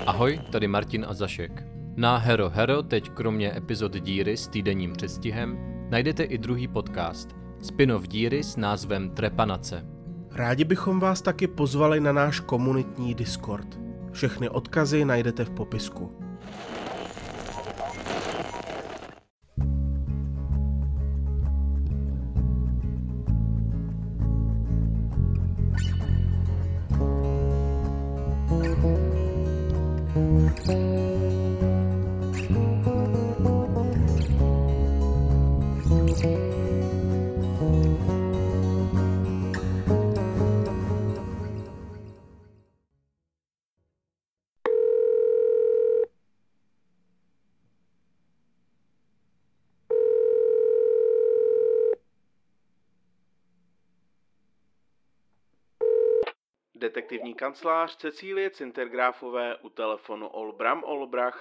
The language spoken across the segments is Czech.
Ahoj, tady Martin a Zašek. Na Hero Hero teď kromě epizod Díry s týdenním předstihem najdete i druhý podcast, spin-off Díry s názvem Trepanace. Rádi bychom vás taky pozvali na náš komunitní Discord. Všechny odkazy najdete v popisku. Detektivní kancelář Cecílie Cintergráfové u telefonu Olbram Olbracht.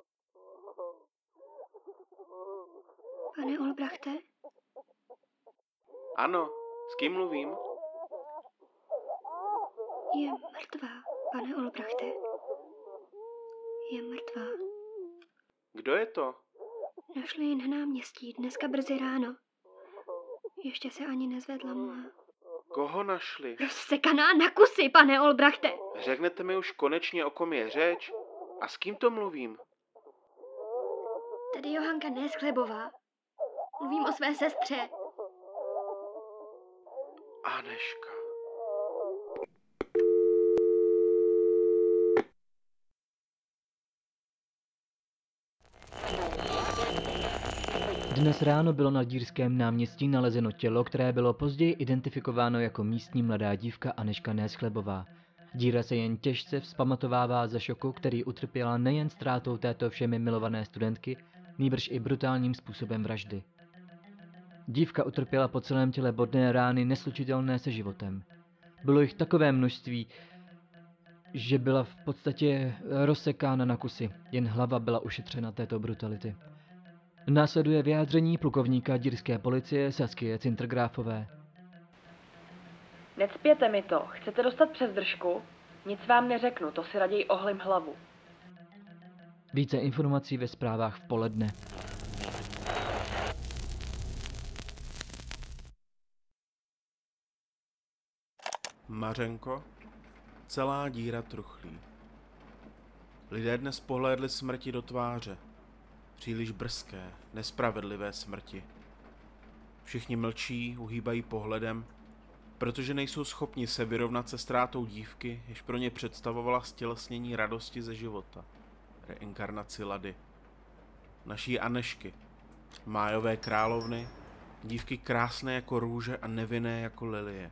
Pane Olbrachte? Ano, s kým mluvím? Je mrtvá, pane Olbrachte. Je mrtvá. Kdo je to? Našli ji na náměstí dneska brzy ráno. Ještě se ani nezvedla mlha. Koho našli? Rozsekaná na kusy, pane Olbrachte. Řeknete mi už konečně, o kom je řeč? A s kým to mluvím? Tady Johanka Neschlebová. Mluvím o své sestře. Anežka. Dnes ráno bylo na Dírském náměstí nalezeno tělo, které bylo později identifikováno jako místní mladá dívka Anežka Neschlebová. Díra se jen těžce vzpamatovává ze šoku, který utrpěla nejen ztrátou této všemi milované studentky, nýbrž i brutálním způsobem vraždy. Dívka utrpěla po celém těle bodné rány neslučitelné se životem. Bylo jich takové množství, že byla v podstatě rozsekána na kusy, jen hlava byla ušetřena této brutality. Následuje vyjádření plukovníka dírské policie Saskie Cintergráfové. Necpěte mi to, chcete dostat přes držku? Nic vám neřeknu, to si raději ohlím hlavu. Více informací ve zprávách v poledne. Mařenko, celá díra truchlí. Lidé dnes pohlédli smrti do tváře. Příliš brzké, nespravedlivé smrti. Všichni mlčí, uhýbají pohledem, protože nejsou schopni se vyrovnat se ztrátou dívky, jež pro ně představovala stělesnění radosti ze života, reinkarnaci Lady. Naší Anežky, májové královny, dívky krásné jako růže a nevinné jako lilie.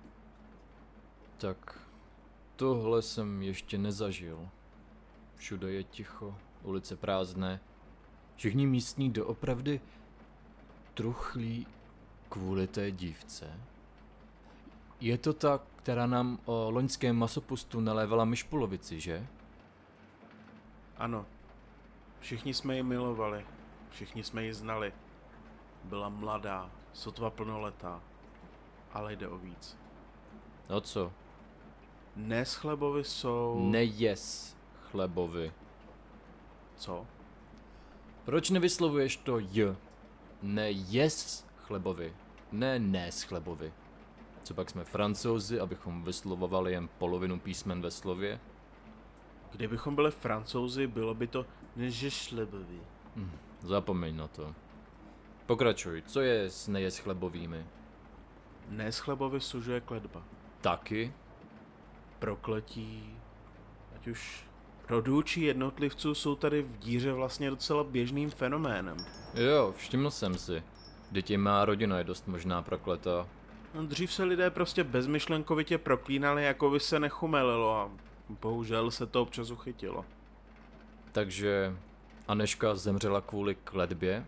Tak, tohle jsem ještě nezažil. Všude je ticho, ulice prázdné. Všichni místní doopravdy truchlí kvůli té dívce. Je to ta, která nám o loňském masopustu nalévala myšpulovici, že? Ano, všichni jsme ji milovali, všichni jsme ji znali. Byla mladá, sotva plnoletá, ale jde o víc. No co? Neschlebovi jsou... Nejes chlebovi. Co? Proč nevyslovuješ to j? Nejes chlebovi, ne nes chlebovi. Co pak jsme Francouzi, abychom vyslovovali jen polovinu písmen ve slově? Kdybychom byli Francouzi, bylo by to nežešlebovi. Zapomeň na to. Pokračuj, co je s nejes chlebovými? Neschlebovi sužuje kletba. Taky? Prokletí, ať už rodů či jednotlivců, jsou tady v díře vlastně docela běžným fenoménem. Jo, všiml jsem si. Děti má rodina je dost možná prokletá. Dřív se lidé prostě bezmyšlenkovitě proklínali, jako by se nechumelilo a bohužel se to občas uchytilo. Takže Anežka zemřela kvůli kletbě?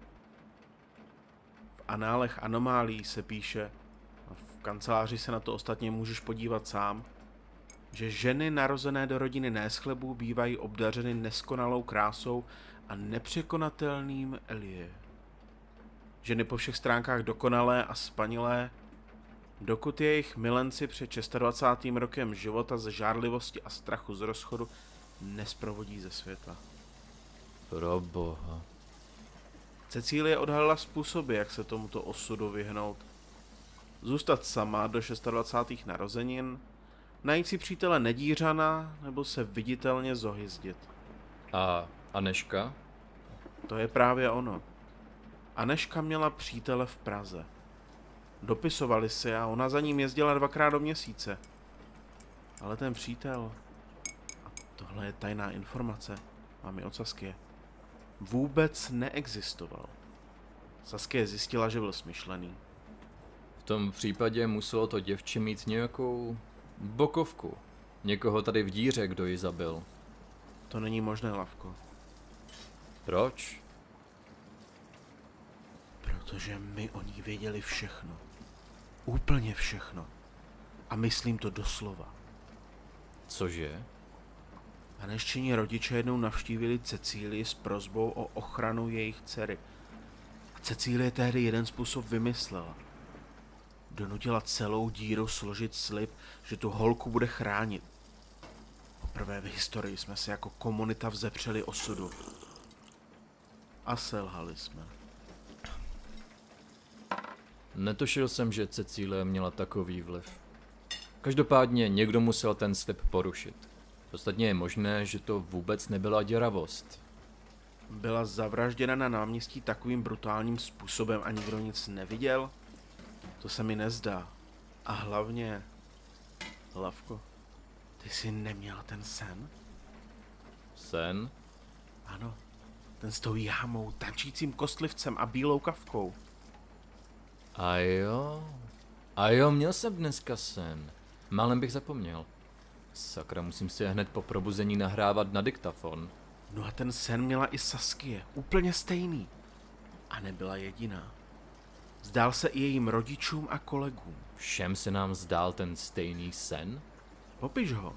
V análech anomálí se píše, a v kanceláři se na to ostatně můžeš podívat sám, že ženy narozené do rodiny Neschlebů bývají obdařeny neskonalou krásou a nepřekonatelným elie. Ženy po všech stránkách dokonalé a spanilé, dokud jejich milenci před 26. rokem života ze žárlivosti a strachu z rozchodu nesprovodí ze světa. Proboha. Cecílie odhalila způsoby, jak se tomuto osudu vyhnout. Zůstat sama do 26. narozenin, najít si přítele Nedířana nebo se viditelně zohyzdit. A Anežka? To je právě ono. Anežka měla přítele v Praze. Dopisovali si a ona za ním jezdila 2krát do měsíce. Ale ten přítel, a tohle je tajná informace, mám ji od Saskie, vůbec neexistoval. Saskie zjistila, že byl smyšlený. V tom případě muselo to děvče mít nějakou bokovku. Někoho tady v díře, kdo ji zabil. To není možné, Lavko. Proč? Protože my o ní věděli všechno. Úplně všechno. A myslím to doslova. Cože? Aneščini rodiče jednou navštívili Cecílii s prosbou o ochranu jejich dcery. A Cecílie tehdy jeden způsob vymyslela. Donutila celou díru složit slib, že tu holku bude chránit. Poprvé v historii jsme se jako komunita vzepřeli osudu. A selhali jsme. Netušil jsem, že Cecílie měla takový vliv. Každopádně někdo musel ten slib porušit. Ostatně je možné, že to vůbec nebyla děravost. Byla zavražděna na náměstí takovým brutálním způsobem a nikdo nic neviděl? To se mi nezdá. A hlavně, Lavko, ty jsi neměl ten sen? Sen? Ano, ten s tou jámou, tančícím kostlivcem a bílou kavkou. A jo, měl jsem dneska sen. Málem bych zapomněl. Sakra, musím si hned po probuzení nahrávat na diktafon. No a ten sen měla i Saskie, úplně stejný. A nebyla jediná. Zdál se i jejím rodičům a kolegům. Všem se nám zdál ten stejný sen? Popiš ho.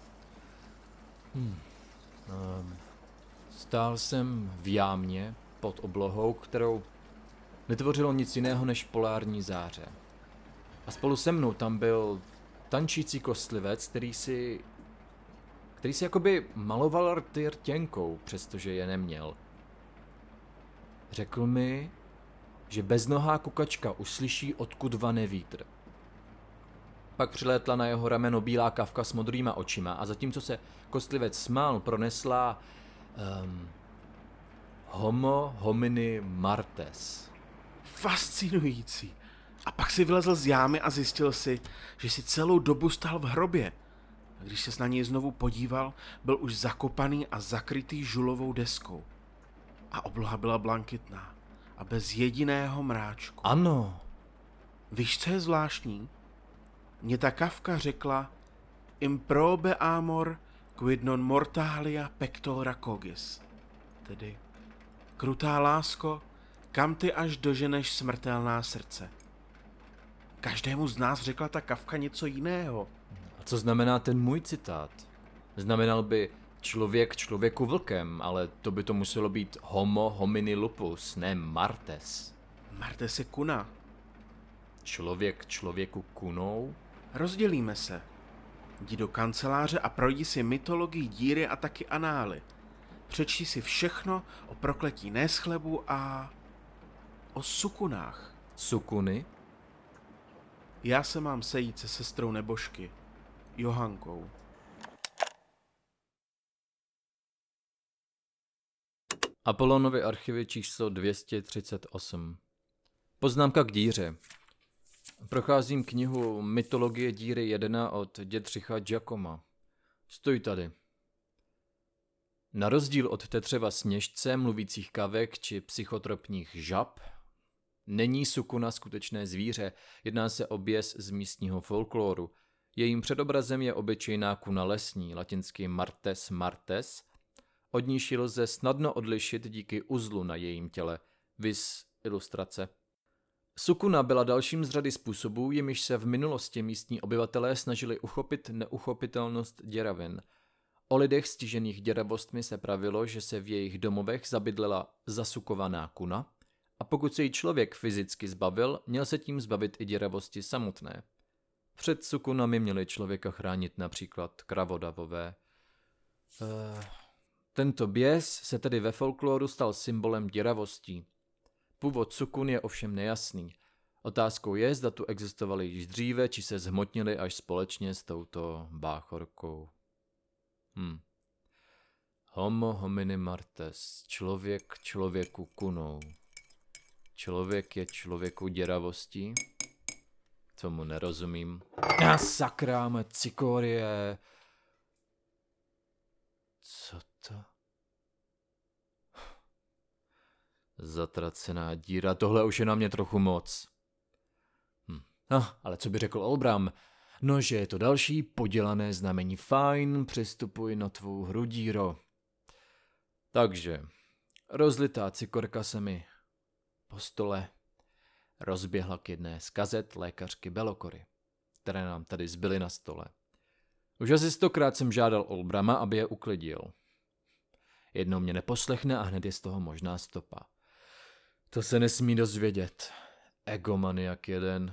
Stál jsem v jámě pod oblohou, kterou netvořilo nic jiného než polární záře. A spolu se mnou tam byl tančící kostlivec, který si jakoby maloval rty rtěnkou, přestože je neměl. Řekl mi, že beznohá kukačka uslyší, odkud vane vítr. Pak přilétla na jeho rameno bílá kavka s modrýma očima a zatímco se kostlivec smál, pronesla homo homini martes. Fascinující. A pak si vylezl z jámy a zjistil si, že si celou dobu stál v hrobě. A když se na něj znovu podíval, byl už zakopaný a zakrytý žulovou deskou. A obloha byla blankitná a bez jediného mráčku. Ano. Víš, co je zvláštní? Mně ta kavka řekla improbe amor quid non mortalia pectora cogis. Tedy, krutá lásko, kam ty až doženeš smrtelná srdce. Každému z nás řekla ta kavka něco jiného. A co znamená ten můj citát? Znamenal by člověk člověku vlkem, ale to by to muselo být homo homini lupus, ne martes. Martes je kuna. Člověk člověku kunou? Rozdělíme se. Jdi do kanceláře a projdi si mytologii díry a taky anály. Přečti si všechno o prokletí neschlebu a o sukunách. Sukuny? Já se mám sejít se sestrou nebožky, Johankou. Apolonovy archivy číslo 238. Poznámka k díře. Procházím knihu Mytologie díry 1 od Dětřicha Giacoma. Stojí tady. Na rozdíl od tetřeva sněžce, mluvících kavek či psychotropních žab, není sukuna skutečné zvíře, jedná se o běs z místního folkloru. Jejím předobrazem je obyčejná kuna lesní, latinsky martes martes, od níž ji lze snadno odlišit díky uzlu na jejím těle, vis ilustrace. Sukuna byla dalším z řady způsobů, jimiž se v minulosti místní obyvatelé snažili uchopit neuchopitelnost děravin. O lidech stižených děravostmi se pravilo, že se v jejich domovech zabydlela zasukovaná kuna, a pokud se jí člověk fyzicky zbavil, měl se tím zbavit i děravosti samotné. Před sukunami měli člověka chránit například kravodavové. Tento běs se tedy ve folkloru stal symbolem děravostí. Původ sukun je ovšem nejasný. Otázkou je, zda tu existovaly již dříve, či se zhmotnily až společně s touto báchorkou. Homo homini martes, člověk člověku kunou. Člověk je člověku děravostí? Tomu nerozumím. Sakráme, cikorie. Co to? Zatracená díra, tohle už je na mě trochu moc. Ale co by řekl Olbram? No, že je to další podělané znamení. Fajn, přistupuj na tvou hru, díro. Takže, rozlitá cikorka se mi po stole rozběhla k jedné z kazet lékařky Belokory, které nám tady zbyly na stole. Už asi 100krát jsem žádal Olbrama, aby je uklidil. Jednou mě neposlechne a hned je z toho možná stopa. To se nesmí dozvědět. Egomaniak jeden.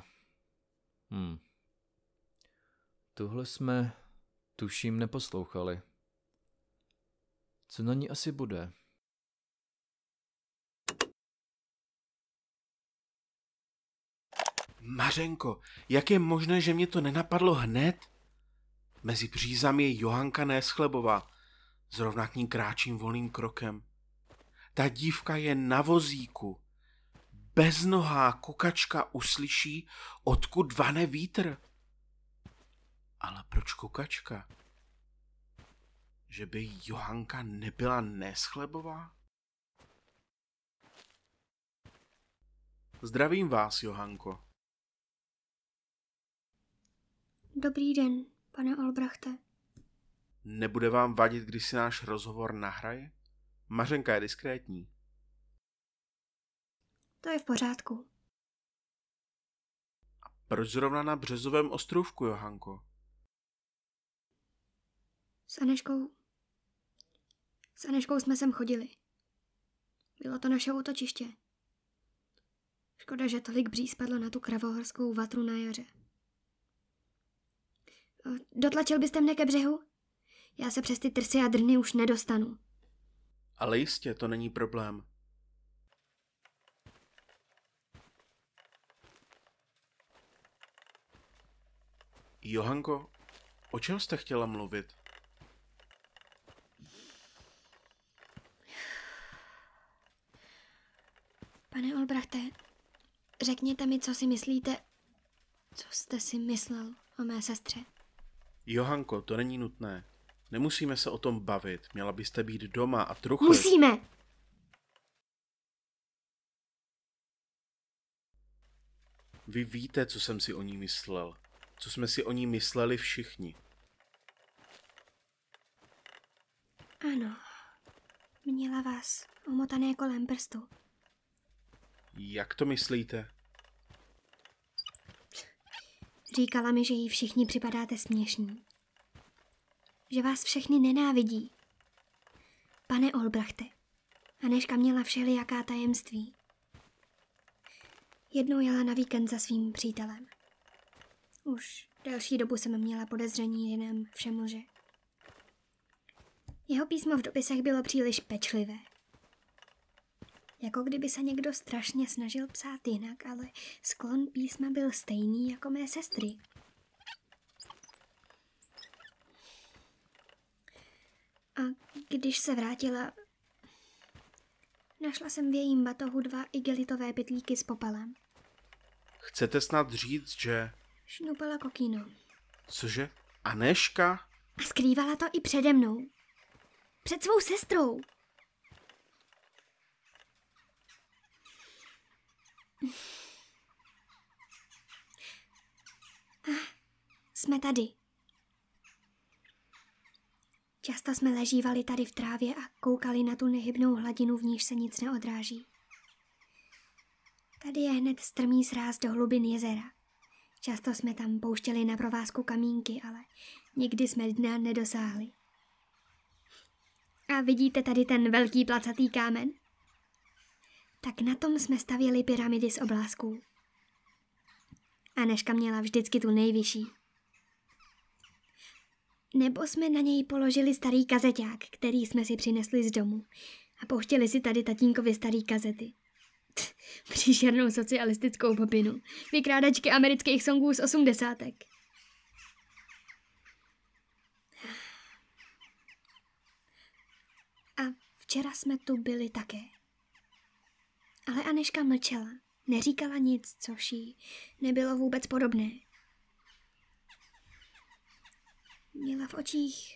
Tuhle jsme, tuším, neposlouchali. Co na ní asi bude? Mařenko, jak je možné, že mě to nenapadlo hned? Mezi břízami je Johanka Neschlebová. Zrovna k ní kráčím volným krokem. Ta dívka je na vozíku. Beznohá kukačka uslyší, odkud vane vítr. Ale proč kukačka? Že by Johanka nebyla Neschlebová? Zdravím vás, Johanko. Dobrý den, pane Olbrachte. Nebude vám vadit, když si náš rozhovor nahraje? Mařenka je diskrétní. To je v pořádku. A proč zrovna na Březovém ostrůvku, Johanko? S Aneškou jsme sem chodili. Bylo to naše útočiště. Škoda, že tolik bříz spadlo na tu kravohorskou vatru na jaře. Dotlačil byste mne ke břehu? Já se přes ty trsy a drny už nedostanu. Ale jistě, to není problém. Johanko, o čem jste chtěla mluvit? Pane Olbrachte, řekněte mi, co si myslíte, co jste si myslel o mé sestře. Johanko, to není nutné. Nemusíme se o tom bavit. Měla byste být doma a truchlit. Musíme! Vy víte, co jsem si o ní myslel. Co jsme si o ní mysleli všichni. Ano, měla vás omotané kolem prstu. Jak to myslíte? Říkala mi, že jí všichni připadáte směšní. Že vás všechny nenávidí. Pane Olbrachte, Anežka měla všelijaká tajemství. Jednou jela na víkend za svým přítelem. Už delší dobu jsem měla podezření, že nám všem lže. Jeho písmo v dopisech bylo příliš pečlivé. Jako kdyby se někdo strašně snažil psát jinak, ale sklon písma byl stejný jako mé sestry. A když se vrátila, našla jsem v jejím batohu 2 igelitové pytlíky s popelem. Chcete snad říct, že... Šnupala kokýno. Cože? Anežka? A skrývala to i přede mnou. Před svou sestrou. Jsme tady. Často jsme ležívali tady v trávě a koukali na tu nehybnou hladinu, v níž se nic neodráží. Tady je hned strmý sráz do hlubin jezera. Často jsme tam pouštěli na provázku kamínky, ale nikdy jsme dna nedosáhli. A vidíte tady ten velký placatý kámen? Tak na tom jsme stavěli pyramidy z oblázků. Anežka měla vždycky tu nejvyšší. Nebo jsme na něj položili starý kazeťák, který jsme si přinesli z domu. A pouštěli si tady tatínkovi starý kazety. Příšernou socialistickou popinu. Vykrádačky amerických songů z 80. A včera jsme tu byli také. Ale Anežka mlčela. Neříkala nic, což jí nebylo vůbec podobné. Měla v očích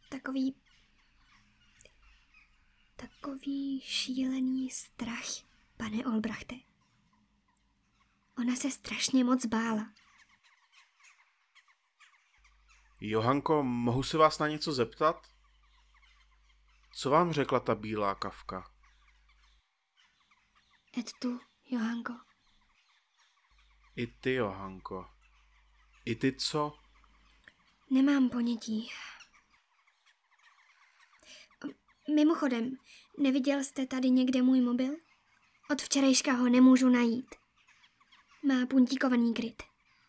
takový šílený strach, pane Olbrachte. Ona se strašně moc bála. Johanko, mohu se vás na něco zeptat? Co vám řekla ta bílá kavka? Et tu, Johanko. I ty, Johanko. I ty co? Nemám ponětí. Mimochodem, neviděl jste tady někde můj mobil? Od včerejška ho nemůžu najít. Má puntíkovaný kryt.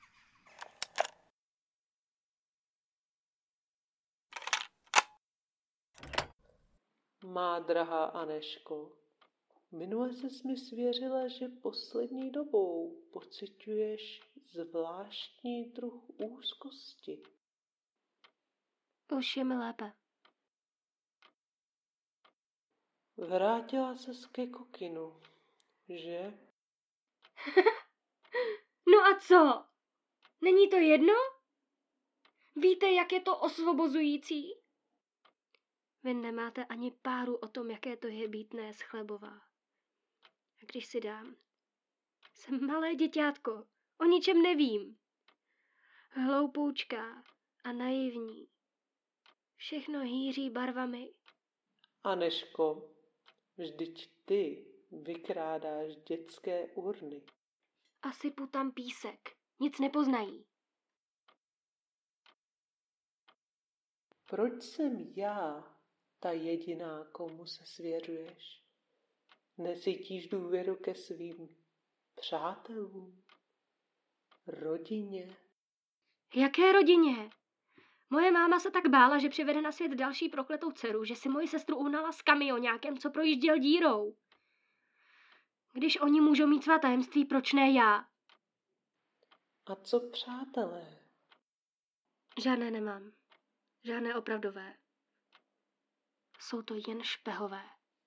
Má drahá Anežko, minule ses mi svěřila, že poslední dobou pociťuješ zvláštní druh úzkosti. Už je mi lépe. Vrátila ses ke kokinu, že? No a co? Není to jedno? Víte, jak je to osvobozující? Vy nemáte ani páru o tom, jaké to je být neschlebová. A když si dám, jsem malé děťátko, o ničem nevím. Hloupoučká a naivní. Všechno hýří barvami. Anežko, vždyť ty vykrádáš dětské urny. A sypu tam písek. Nic nepoznají. Proč jsem já ta jediná, komu se svěřuješ? Necítíš důvěru ke svým přátelům, rodině? Jaké rodině? Moje máma se tak bála, že přivede na svět další prokletou dceru, že si moji sestru uhnala s kamioňákem, co projížděl dírou. Když oni můžou mít svá tajemství, proč ne já? A co přátelé? Žádné nemám. Žádné opravdové. Jsou to jen špehové.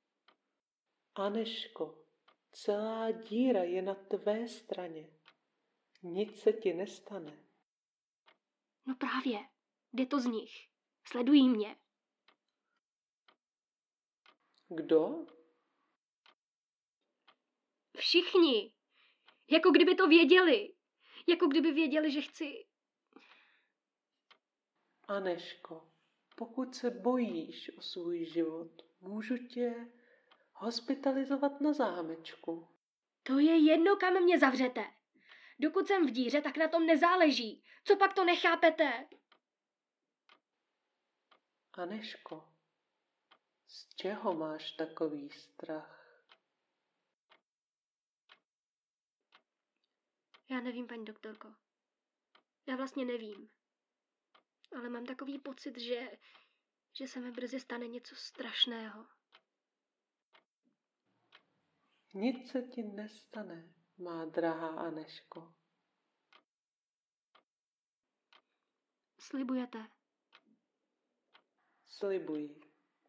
Anežko, celá díra je na tvé straně. Nic se ti nestane. No právě, jde to z nich. Sledují mě. Kdo? Všichni. Jako kdyby to věděli. Jako kdyby věděli, že chci... Anežko, pokud se bojíš o svůj život, můžu tě hospitalizovat na zámečku. To je jedno, kam mě zavřete. Dokud jsem v díře, tak na tom nezáleží. Co pak to nechápete? Anežko, z čeho máš takový strach? Já nevím, paní doktorko. Já vlastně nevím. Ale mám takový pocit, že se mi brzy stane něco strašného. Nic se ti nestane, má drahá Anežko. Slibujete? Slibuji.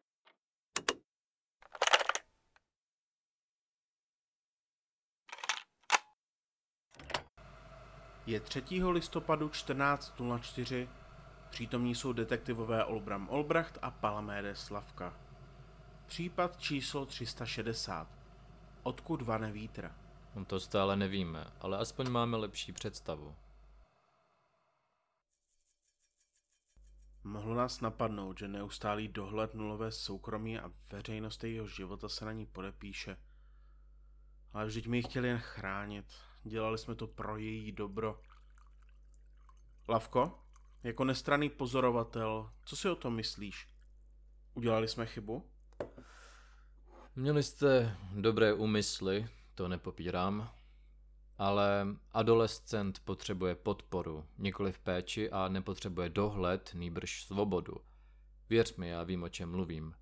Je 3. listopadu 14:04. Přítomní jsou detektivové Olbram Olbracht a Palamédes Slavka. Případ číslo 360. Odkud vane vítr? To stále nevíme, ale aspoň máme lepší představu. Mohlo nás napadnout, že neustálý dohled nulové soukromí a veřejnost jejího života se na ní podepíše. Ale vždyť my ji chtěli jen chránit. Dělali jsme to pro její dobro. Lavko, jako nestranný pozorovatel, co si o tom myslíš? Udělali jsme chybu? Měli jste dobré úmysly, to nepopírám. Ale adolescent potřebuje podporu, nikoliv péči a nepotřebuje dohled, nýbrž svobodu. Věř mi, já vím, o čem mluvím.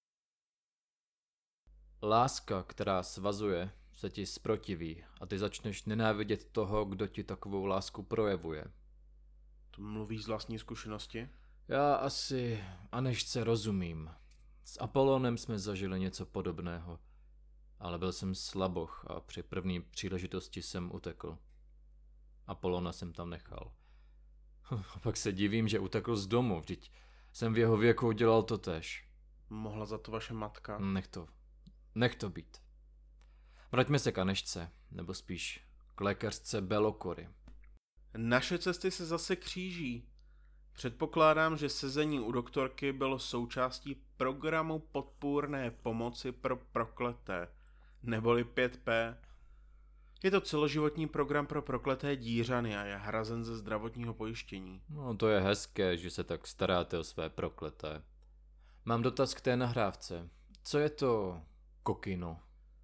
Láska, která svazuje, se ti zprotiví a ty začneš nenávidět toho, kdo ti takovou lásku projevuje. To mluvíš z vlastní zkušenosti? Já asi Anežce rozumím. S Apolonem jsme zažili něco podobného, ale byl jsem slaboch a při první příležitosti jsem utekl. Apolona jsem tam nechal. A pak se divím, že utekl z domu, vždyť jsem v jeho věku udělal totéž. Mohla za to vaše matka? Nech to být. Vraťme se k Anežce, nebo spíš k lékařce Belokory. Naše cesty se zase kříží. Předpokládám, že sezení u doktorky bylo součástí programu podpůrné pomoci pro prokleté, neboli 5P. Je to celoživotní program pro prokleté dířany a je hrazen ze zdravotního pojištění. No, to je hezké, že se tak staráte o své prokleté. Mám dotaz k té nahrávce. Co je to kokino?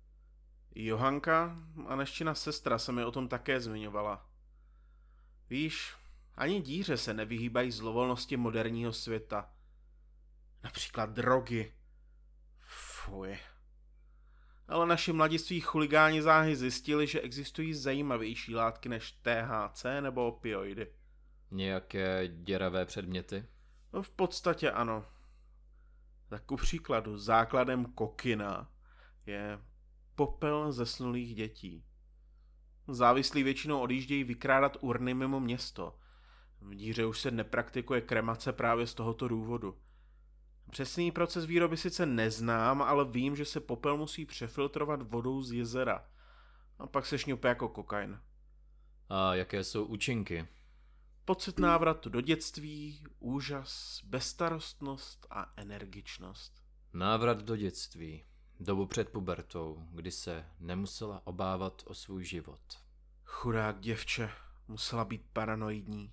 Johanka, Aneščina sestra, se mi o tom také zmiňovala. Víš, ani díře se nevyhýbají zlovolnosti moderního světa. Například drogy. Fuj. Ale naši mladiství chuligáni záhy zjistili, že existují zajímavější látky než THC nebo opioidy. Nějaké děravé předměty? No, v podstatě ano. Tak ku příkladu, základem kokina je popel zesnulých dětí. Závislí většinou odjíždějí vykrádat urny mimo město. V díře už se nepraktikuje kremace právě z tohoto důvodu. Přesný proces výroby sice neznám, ale vím, že se popel musí přefiltrovat vodou z jezera. A pak se šňupe jako kokain. A jaké jsou účinky? Pocit návratu do dětství, úžas, bezstarostnost a energičnost. Návrat do dětství. Dobu před pubertou, kdy se nemusela obávat o svůj život. Chudák děvče, musela být paranoidní.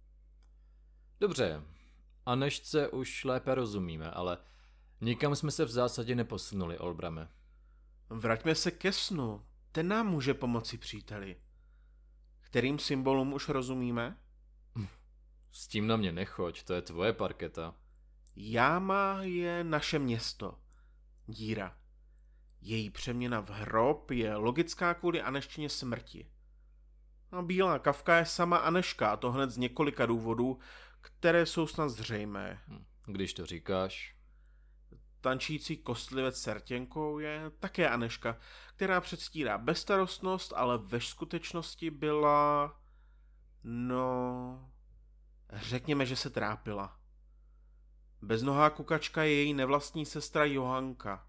Dobře, Anežce už lépe rozumíme, ale nikam jsme se v zásadě neposunuli, Olbrame. Vraťme se ke snu, ten nám může pomoci, příteli. Kterým symbolům už rozumíme? S tím na mě nechoď, to je tvoje parketa. Jáma je naše město. Díra. Její přeměna v hrob je logická kvůli Aneščině smrti. A bílá kavka je sama Aneška, a to hned z několika důvodů, které jsou snad zřejmé. Když to říkáš. Tančící kostlivec s sertěnkou je také Aneška, která předstírá bezstarostnost, ale ve skutečnosti byla... No... Řekněme, že se trápila. Beznohá kukačka je její nevlastní sestra Johanka.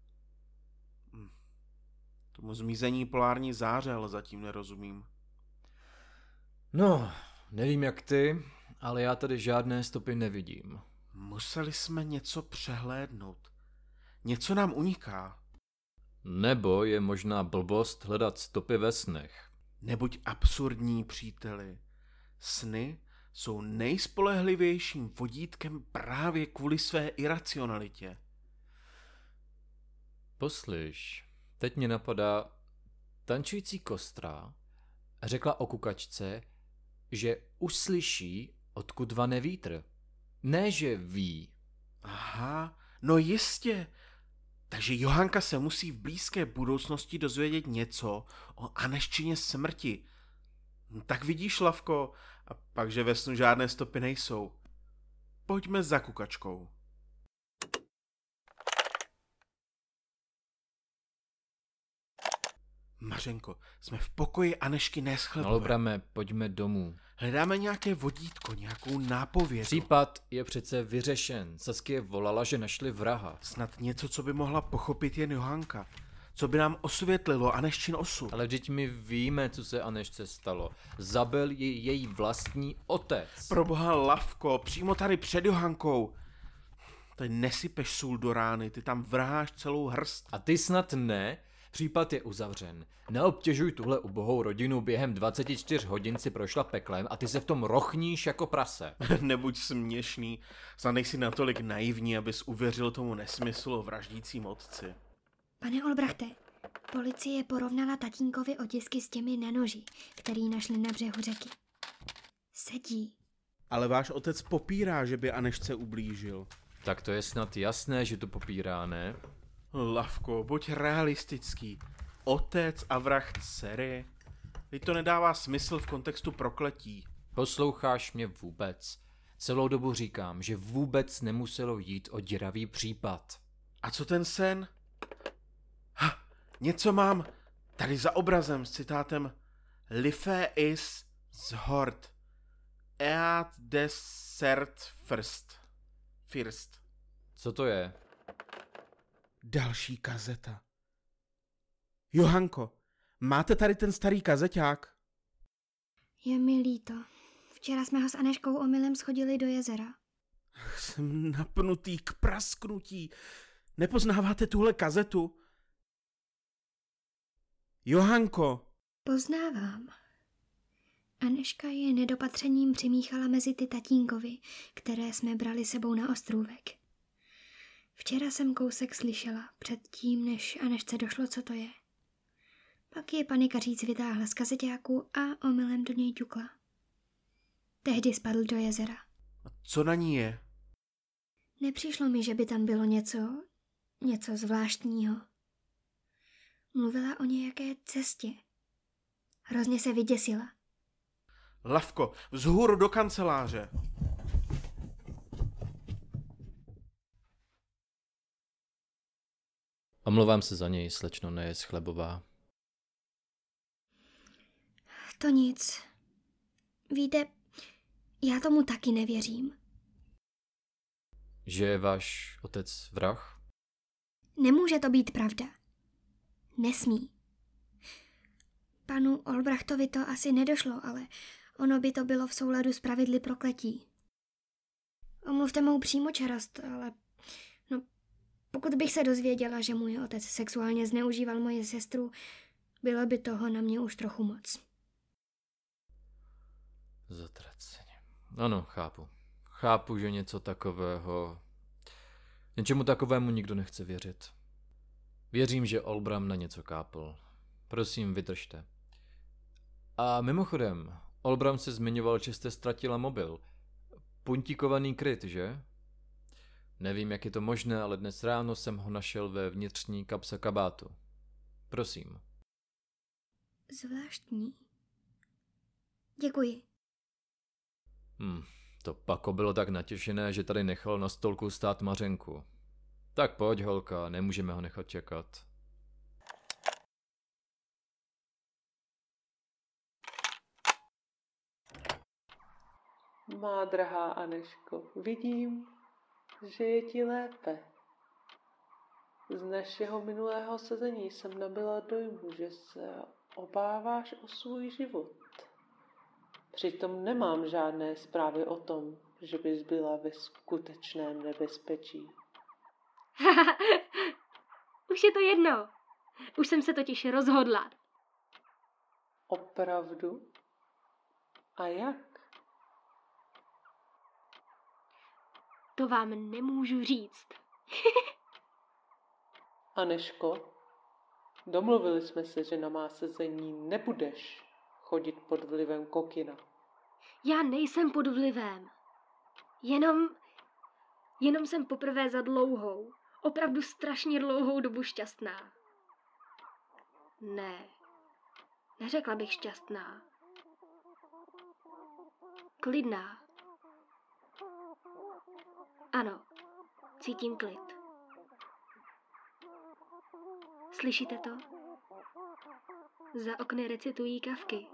Tomu zmizení polární záře ale zatím nerozumím. No, nevím jak ty, ale já tady žádné stopy nevidím. Museli jsme něco přehlédnout. Něco nám uniká. Nebo je možná blbost hledat stopy ve snech. Nebuď absurdní, příteli. Sny jsou nejspolehlivějším vodítkem právě kvůli své iracionalitě. Poslyš, teď mě napadá, tančující kostra řekla o kukačce, že uslyší, odkud vane vítr. Ne, že ví. Aha, no jistě. Takže Johanka se musí v blízké budoucnosti dozvědět něco o Aneščině smrti. Tak vidíš, Lavko, a pak, že ve snu žádné stopy nejsou. Pojďme za kukačkou. Mařenko, jsme v pokoji Anešky Neschlebové. Olbrame, pojďme domů. Hledáme nějaké vodítko, nějakou nápovědu. Případ je přece vyřešen. Saskia volala, že našli vraha. Snad něco, co by mohla pochopit jen Johanka. Co by nám osvětlilo Aneščin osud. Ale vždyť my víme, co se Anešce stalo. Zabil ji její vlastní otec. Proboha, Lavko, přímo tady před Johankou. Tady nesypeš sůl do rány, ty tam vrháš celou hrst. A ty snad ne? Případ je uzavřen. Neobtěžuj tuhle ubohou rodinu, během 24 hodin si prošla peklem a ty se v tom rochníš jako prase. Nebuď směšný, snad nejsi natolik naivní, abys uvěřil tomu nesmyslu o vraždícím otci. Pane Olbrachte, Policie porovnala tatínkovi otisky s těmi na noži, který našli na břehu řeky. Sedí. Ale váš otec popírá, že by Anežce ublížil. Tak to je snad jasné, že to popírá, ne? Lavko, buď realistický. Otec a vrah dcery. Teď to nedává smysl v kontextu prokletí. Posloucháš mě vůbec? Celou dobu říkám, že vůbec nemuselo jít o děravý případ. A co ten sen? Něco mám tady za obrazem s citátem Life is zhort. Eat desert first. Co to je? Další kazeta. Johanko, máte tady ten starý kazeťák? Je mi líto. Včera jsme ho s Anežkou omylem schodili do jezera. Jsem napnutý k prasknutí. Nepoznáváte tuhle kazetu? Johanko! Poznávám. Anežka je nedopatřením přimíchala mezi ty tatínkovi, které jsme brali sebou na ostrůvek. Včera jsem kousek slyšela, předtím, než Anežce došlo, co to je. Pak je panikaříc vytáhla z kazeťáku a omylem do něj ťukla. Tehdy spadl do jezera. A co na ní je? Nepřišlo mi, že by tam bylo něco zvláštního. Mluvila o nějaké cestě. Hrozně se vyděsila. Lavko, vzhůru do kanceláře. Omlouvám se za něj, slečno Nejeschlebová. To nic. Víte, já tomu taky nevěřím. Že je váš otec vrah? Nemůže to být pravda. Nesmí. Panu Olbrachtovi to asi nedošlo, ale ono by to bylo v souladu s pravidly prokletí. Omluvte mou přímočarost, ale pokud bych se dozvěděla, že můj otec sexuálně zneužíval moji sestru, bylo by toho na mě už trochu moc. Zatraceně. Ano, chápu. Chápu, že něčemu takovému nikdo nechce věřit. Věřím, že Olbram na něco kápl. Prosím, vydržte. A mimochodem, Olbram se zmiňoval, že jste ztratila mobil. Puntíkovaný kryt, že? Nevím, jak je to možné, ale dnes ráno jsem ho našel ve vnitřní kapse kabátu. Prosím. Zvláštní. Děkuji. To Pako bylo tak natěšené, že tady nechal na stolku stát Mařenku. Tak pojď, holka, nemůžeme ho nechat čekat. Má drahá Anežko, vidím, že je ti lépe. Z našeho minulého sezení jsem nabyla dojmu, že se obáváš o svůj život. Přitom nemám žádné zprávy o tom, že bys byla ve skutečném nebezpečí. Už je to jedno. Už jsem se totiž rozhodla. Opravdu? A jak? To vám nemůžu říct. Anežko, domluvili jsme se, že na má sezení nebudeš chodit pod vlivem kokina. Já nejsem pod vlivem. Jenom jsem poprvé za dlouhou, opravdu strašně dlouhou dobu šťastná. Ne, neřekla bych šťastná. Klidná. Ano, cítím klid. Slyšíte to? Za okny recitují kavky.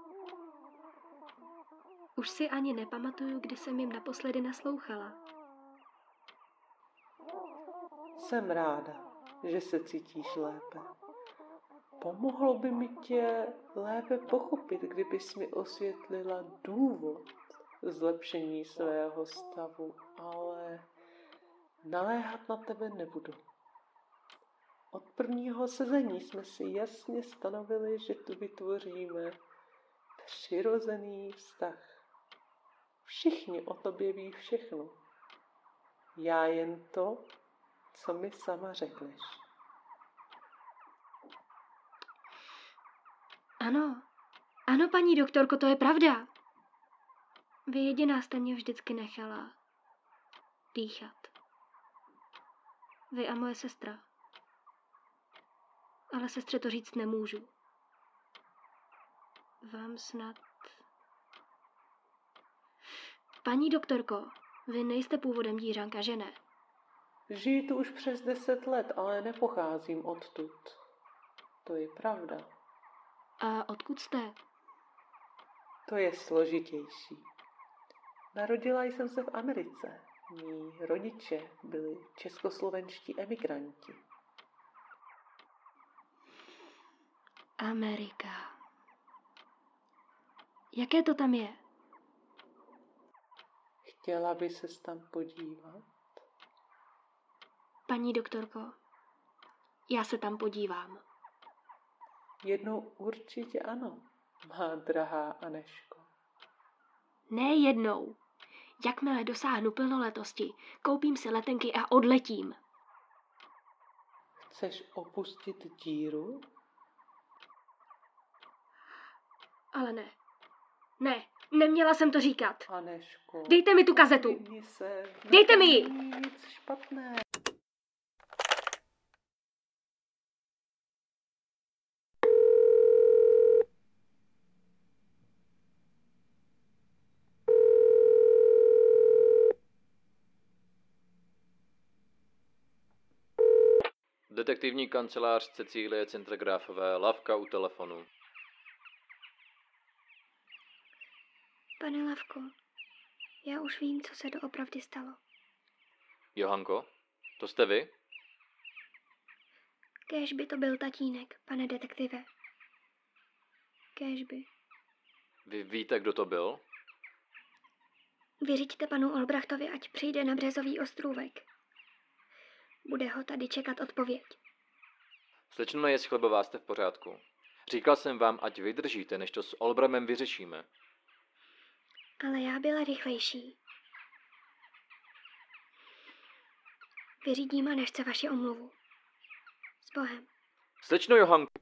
Už si ani nepamatuju, kdy jsem jim naposledy naslouchala. Jsem ráda, že se cítíš lépe. Pomohlo by mi tě lépe pochopit, kdybys mi osvětlila důvod zlepšení svého stavu, ale naléhat na tebe nebudu. Od prvního sezení jsme si jasně stanovili, že tu vytvoříme přirozený vztah. Všichni o tobě ví všechno. Já jen to, co mi sama řekneš. Ano, paní doktorko, to je pravda. Vy jediná jste mě vždycky nechala dýchat. Vy a moje sestra. Ale sestře to říct nemůžu. Vám snad... Paní doktorko, vy nejste původem dířánka, že ne? Žiju tu už přes 10 let, ale nepocházím odtud. To je pravda. A odkud jste? To je složitější. Narodila jsem se v Americe. Mí rodiče byli českoslovenští emigranti. Amerika. Jaké to tam je? Chtěla by ses tam podívat? Paní doktorko, já se tam podívám. Jednou určitě ano, má drahá Aneško. Ne jednou. Jakmile dosáhnu plnoletosti, koupím si letenky a odletím. Chceš opustit díru? Ale ne. Ne, neměla jsem to říkat. Aneško. Dejte mi tu kazetu. Vypni se. Dejte mi ji. Není nic špatné. Detektivní kancelář Cecílie Cintergráfové, Lavka u telefonu. Pane Lavko, já už vím, co se doopravdy stalo. Johanko, to jste vy? Kéž by to byl tatínek, pane detektive. Kéž by. Vy víte, kdo to byl? Vyřiďte panu Olbrachtovi, ať přijde na Březový ostrůvek. Bude ho tady čekat odpověď. Slečno Neschlebová, jste v pořádku. Říkal jsem vám, ať vydržíte, než to s Olbramem vyřešíme. Ale já byla rychlejší. Vyřídím a nechce vaši omluvu. S Bohem. Slečno Johanko.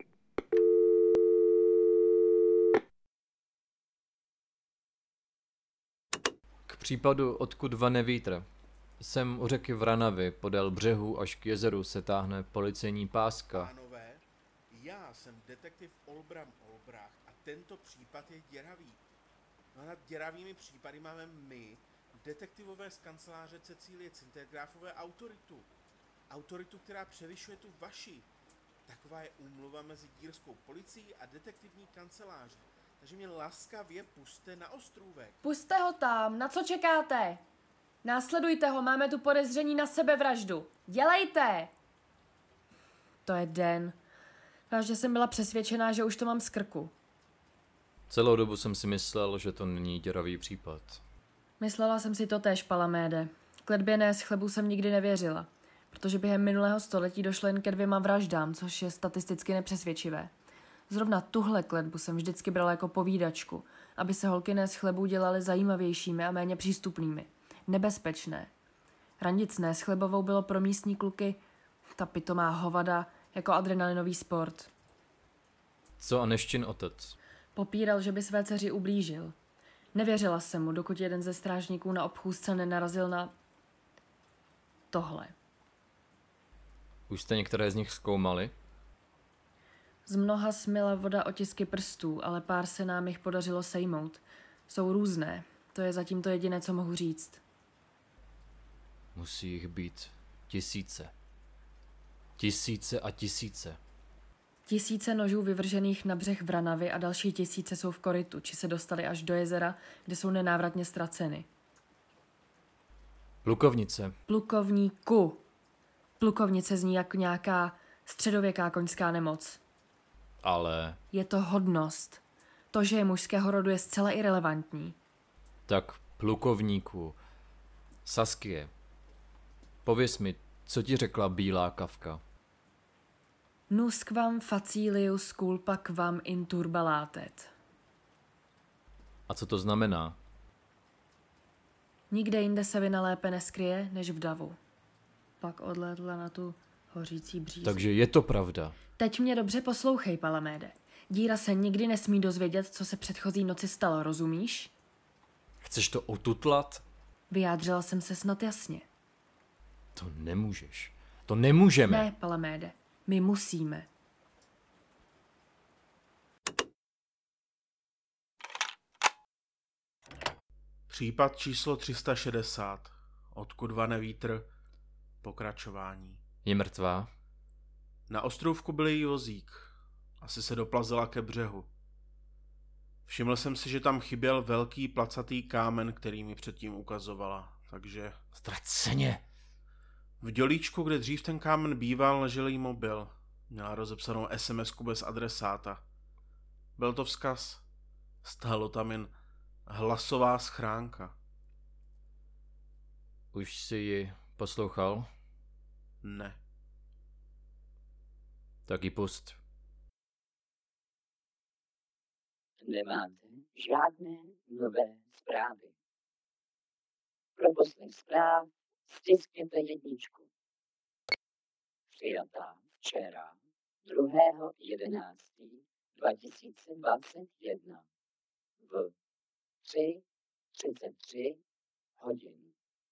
K případu, odkud vane vítr. Sem u řeky Vranavy, podél břehu až k jezeru se táhne policejní páska. Pánové, já jsem detektiv Olbram Olbracht a tento případ je děravý. No a nad děravými případy máme my, detektivové z kanceláře Cecílie Cintergráfové, autoritu. Autoritu, která převyšuje tu vaši. Taková je úmluva mezi dírskou policií a detektivní kanceláří. Takže mě laskavě pusťte na ostrůvek. Pusťte ho tam, na co čekáte? Následujte ho, máme tu podezření na sebevraždu. Dělejte! To je den. Vážně jsem byla přesvědčená, že už to mám z krku. Celou dobu jsem si myslel, že to není děravý případ. Myslela jsem si to též, Palaméde. Kletbě Neschlebu jsem nikdy nevěřila, protože během minulého století došlo jen ke 2 vraždám, což je statisticky nepřesvědčivé. Zrovna tuhle kletbu jsem vždycky brala jako povídačku, aby se holky Neschlebů dělaly zajímavějšími a méně přístupnými. Nebezpečné. Randit s Neschlebovou bylo pro místní kluky ta pitomá hovada jako adrenalinový sport. Co Aneščin otec? Popíral, že by své dceři ublížil. Nevěřila jsem mu, dokud jeden ze strážníků na obchůzce nenarazil na tohle. Už jste některé z nich zkoumali? Z mnoha smyla voda otisky prstů, ale pár se nám jich podařilo sejmout. Jsou různé. To je zatím to jediné, co mohu říct. Musí jich být tisíce. Tisíce a tisíce. Tisíce nožů vyvržených na břeh Vranavy a další tisíce jsou v korytu, či se dostali až do jezera, kde jsou nenávratně ztraceny. Plukovnice. Plukovníku. Plukovnice zní jako nějaká středověká koňská nemoc. Ale... Je to hodnost. To, že je mužského rodu, je zcela irelevantní. Tak plukovníku. Saskie. Pověz mi, co ti řekla bílá kavka? Nusquam facilius culpa quam in turba latet. A co to znamená? Nikde jinde se vina lépe neskryje, než v davu. Pak odlétla na tu hořící břízu. Takže je to pravda. Teď mě dobře poslouchej, Palaméde. Díra se nikdy nesmí dozvědět, co se předchozí noci stalo, rozumíš? Chceš to otutlat? Vyjádřila jsem se snad jasně. To nemůžeš. To nemůžeme. Ne, Palaméde, my musíme. Případ číslo 360. Odkud vane vítr? Pokračování. Je mrtvá? Na ostrůvku byl její vozík. Asi se doplazila ke břehu. Všiml jsem si, že tam chyběl velký placatý kámen, který mi předtím ukazovala, takže... Ztraceně. V dělíčku, kde dřív ten kámen býval, ležel jí mobil. Měla rozepsanou SMS-ku bez adresáta. Byl to vzkaz. Stálo tam jen hlasová schránka. Už jsi ji poslouchal? Ne. Tak ji pust. Nemáte žádné nové zprávy. Pro poslech zpráv stiskněte 1. Přijatá včera 2.11.2021 v 3:33 hodin.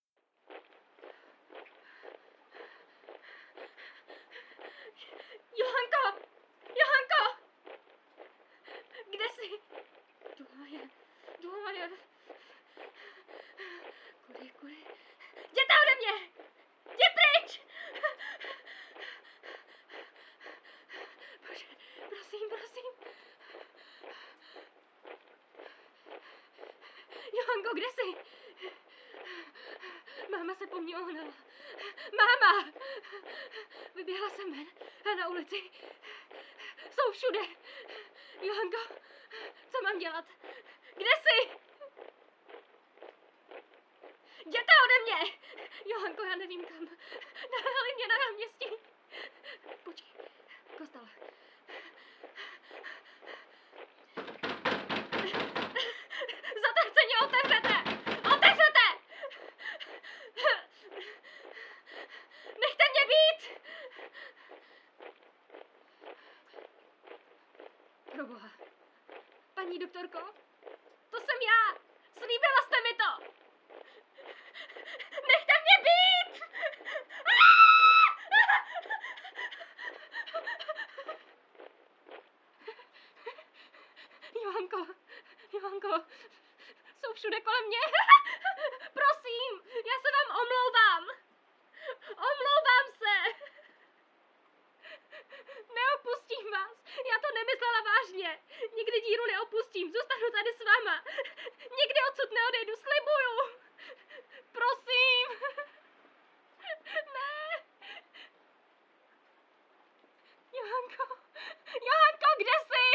Johanko! Johanko! Kde jsi? Důle. Kudy. Jděte ode mě! Jdi pryč! Bože, prosím. Johanko, kde jsi? Máma se po mně ohnala. Máma! Vyběhla jsem ven a na ulici jsou všude. Johanko, co mám dělat? Kde jsi? Jděte ode mě! Johanko, já nevím kam. Nahrali mě na náměstí. Počkej, kostel. Zatraceně otevřete! Otevřete! Nechte mě být! Proboha. Paní doktorko, to jsem já! Slíbila jste mi to! Nechte mě být! Johanko, jsou všude kolem mě. Prosím, já se vám omlouvám. Omlouvám se. Neopustím vás. Já to nemyslela vážně. Nikdy díru neopustím. Zůstanu tady s váma. Nikdy odsud neodejdu, slibuju. Prosím. Ne. Johanko, kde jsi?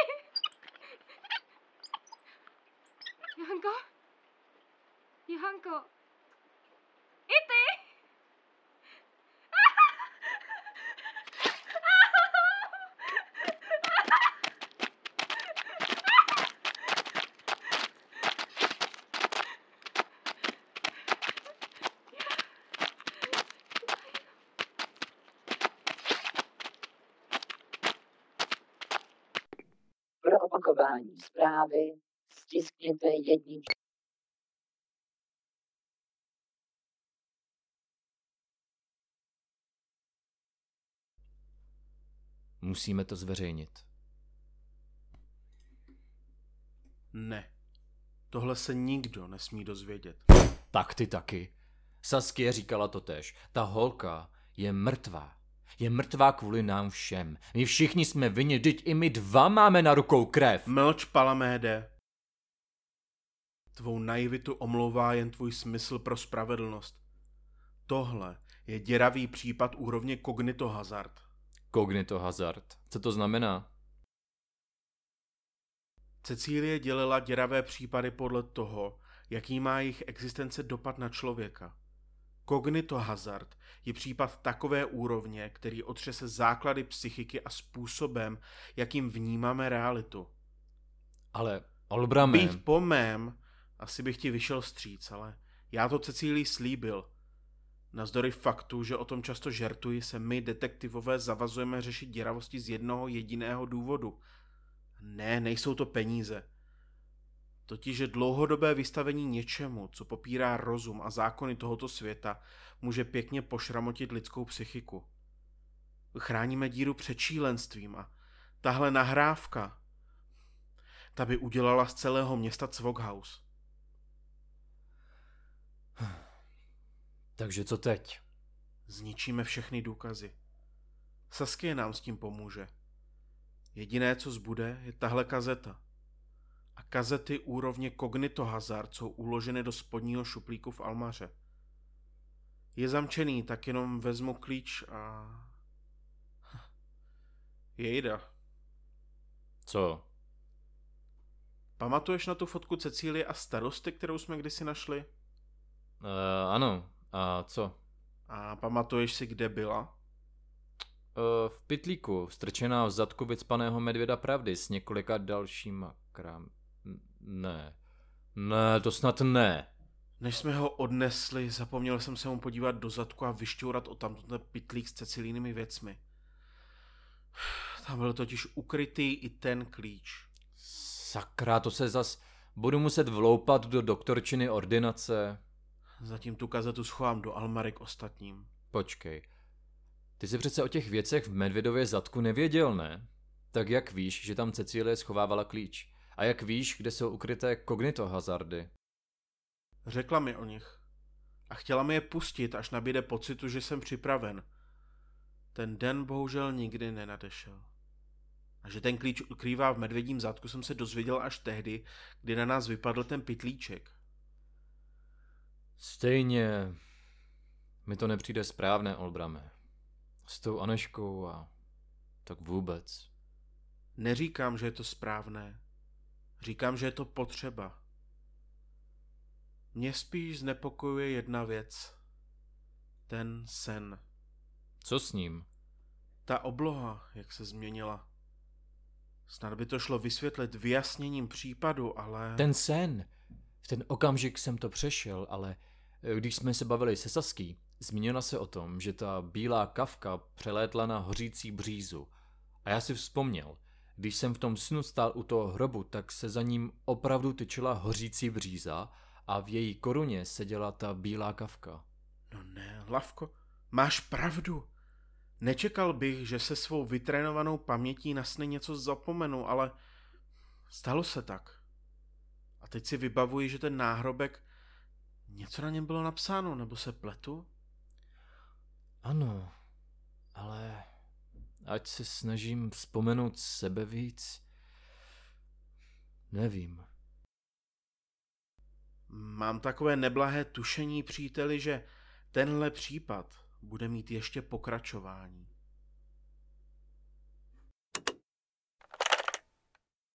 Johanko. I ty? Pro opakování zprávy stiskněte 1. Musíme to zveřejnit. Ne. Tohle se nikdo nesmí dozvědět. Tak ty taky. Saskia říkala totéž. Ta holka je mrtvá. Je mrtvá kvůli nám všem. My všichni jsme vinni, vždyť i my 2 máme na rukou krev. Mlč, Palaméde. Tvou naivitu omlouvá jen tvůj smysl pro spravedlnost. Tohle je děravý případ úrovně kognitohazard. Kognitohazard. Co to znamená? Cecílie dělila děravé případy podle toho, jaký má jejich existence dopad na člověka. Kognitohazard je případ takové úrovně, který otřese základy psychiky a způsobem, jakým vnímáme realitu. Ale Olbrame... Být po mém, asi bych ti vyšel vstříc, ale já to Cecílii slíbil. Navzdory faktu, že o tom často žertuji, se my, detektivové, zavazujeme řešit děravosti z jednoho jediného důvodu. Ne, nejsou to peníze. Totiž, že dlouhodobé vystavení něčemu, co popírá rozum a zákony tohoto světa, může pěkně pošramotit lidskou psychiku. Chráníme díru před šílenstvím a tahle nahrávka, ta by udělala z celého města Cvokhaus. Takže co teď? Zničíme všechny důkazy. Saskia nám s tím pomůže. Jediné, co zbude, je tahle kazeta. A kazety úrovně Cognito Hazard jsou uloženy do spodního šuplíku v almaře. Je zamčený, tak jenom vezmu klíč a... Jejda. Co? Pamatuješ na tu fotku Cecílie a starosty, kterou jsme kdysi našli? Ano. A co? A pamatuješ si, kde byla? V pytlíku, strčená v zadku vycpaného medvěda pravdy s několika dalšíma Ne, to snad ne. Než jsme ho odnesli, zapomněl jsem se mu podívat do zadku a vyšťourat odtamtud ten pytlík s Cecilínými věcmi. Tam byl totiž ukrytý i ten klíč. Sakra, to se zas budu muset vloupat do doktorčiny ordinace. Zatím tu kazetu schovám do almary k ostatním. Počkej. Ty jsi přece o těch věcech v medvědově zadku nevěděl, ne? Tak jak víš, že tam Cecílie schovávala klíč? A jak víš, kde jsou ukryté Cognito Hazardy? Řekla mi o nich. A chtěla mi je pustit, až nabíde pocitu, že jsem připraven. Ten den bohužel nikdy nenadešel. A že ten klíč ukrývá v medvědím zadku, jsem se dozvěděl až tehdy, kdy na nás vypadl ten pytlíček. Stejně mi to nepřijde správné, Olbrame. S tou Aneškou a tak vůbec. Neříkám, že je to správné. Říkám, že je to potřeba. Mě spíš znepokojuje jedna věc. Ten sen. Co s ním? Ta obloha, jak se změnila. Snad by to šlo vysvětlit vyjasněním případu, ale... Ten sen. V ten okamžik jsem to přešel, ale když jsme se bavili se Saský, zmínila se o tom, že ta bílá kavka přelétla na hořící břízu. A já si vzpomněl, když jsem v tom snu stál u toho hrobu, tak se za ním opravdu tyčila hořící bříza a v její koruně seděla ta bílá kavka. No ne, Lavko, máš pravdu. Nečekal bych, že se svou vytrénovanou pamětí na sny něco zapomenu, ale stalo se tak. A teď si vybavuji, že ten náhrobek, něco na něm bylo napsáno, nebo se pletu? Ano, ale ať se snažím vzpomenout sebe víc, nevím. Mám takové neblahé tušení, příteli, že tenhle případ bude mít ještě pokračování.